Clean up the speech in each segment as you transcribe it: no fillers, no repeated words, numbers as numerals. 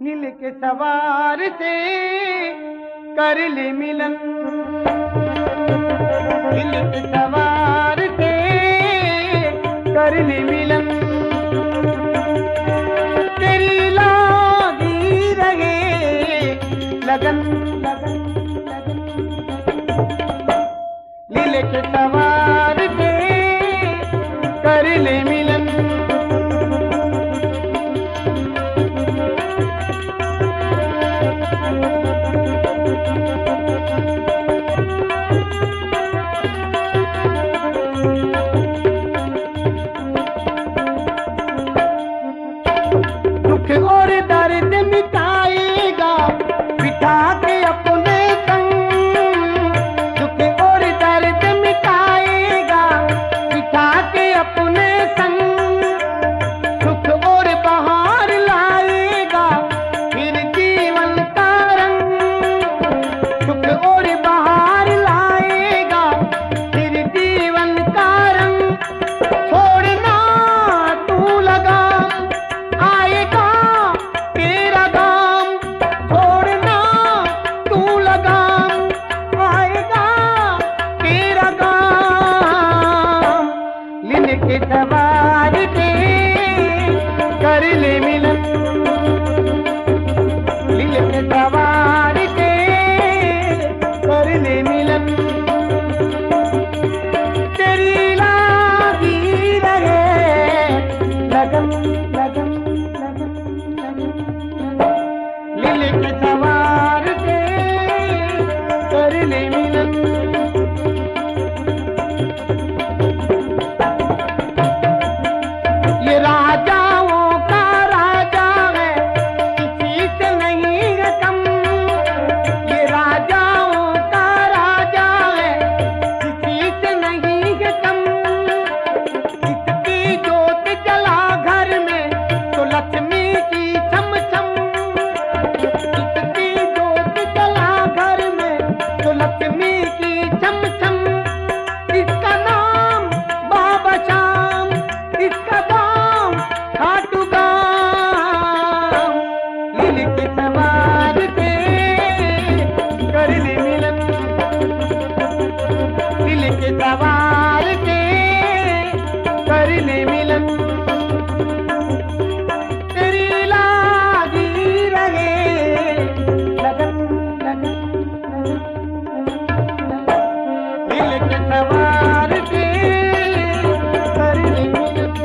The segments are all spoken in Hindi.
नील के सवार से कर ले मिलन, नील के सवार से कर ले मिलन। तेरी लागी रहे लगन लगन लगन, नील के सवार से कर ले मिलन। दुख और दर्द मिटाएगा बिठा के अपने संग, दुख और दर्द मिटाएगा बिठा के अपने संग। सुख और बहार लाएगा फिर जीवन का रंग, सुख और बहार लाएगा फिर जीवन का रंग। छोड़ना तू लगा आएगा तेरा गाम, छोड़ना तू लगा आएगा तेरा गाम। लील के सवार से कर ले मिलन, लील के सवार से कर ले मिलन। तेरी लागी रहे लगन लगन लगन लगन, लील के सवार से कर ले मिलन। ये राजाओं का राजा है किसी से नहीं है कम, ये राजाओं का राजा है किसी से नहीं है कम। इसकी जोत जला घर में तो लक्ष्मी की छम छम, इसकी जोत जला घर में तो लक्ष्मी की छम छम। इसका नाम बाबा श्याम, इसका दाम खाटू गाम। लील के सवार से कर ले मिलन, लील के सवार से कर ले मिलन। तेरी लागी रहे लगन लगन लगन, लील के सवार से कर ले मिलन।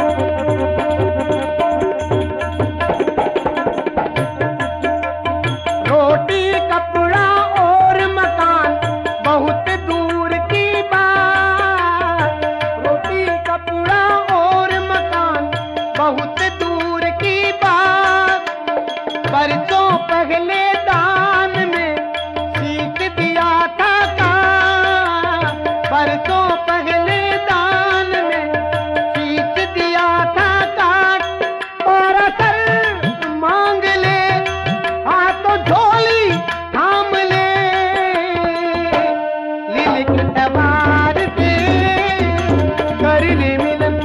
रोटी कपड़ा और मकान बहुत दूर की बात, रोटी कपड़ा और मकान बहुत दूर की बात। बरसों पहले दान में सीख दिया था का, बरसों पहले दान में सीख दिया था का। और सर मांग ले हाथों झोली थाम ले, लील के सवार से कर ले मिलन,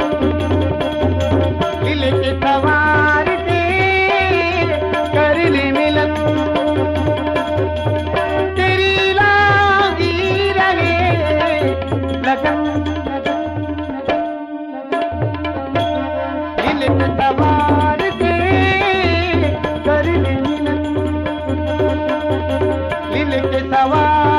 लील के सवार से कर ले मिलन। तेरी लागी रहे लगन लगन लगन, लील के सवार से कर ले मिलन, लील के सवार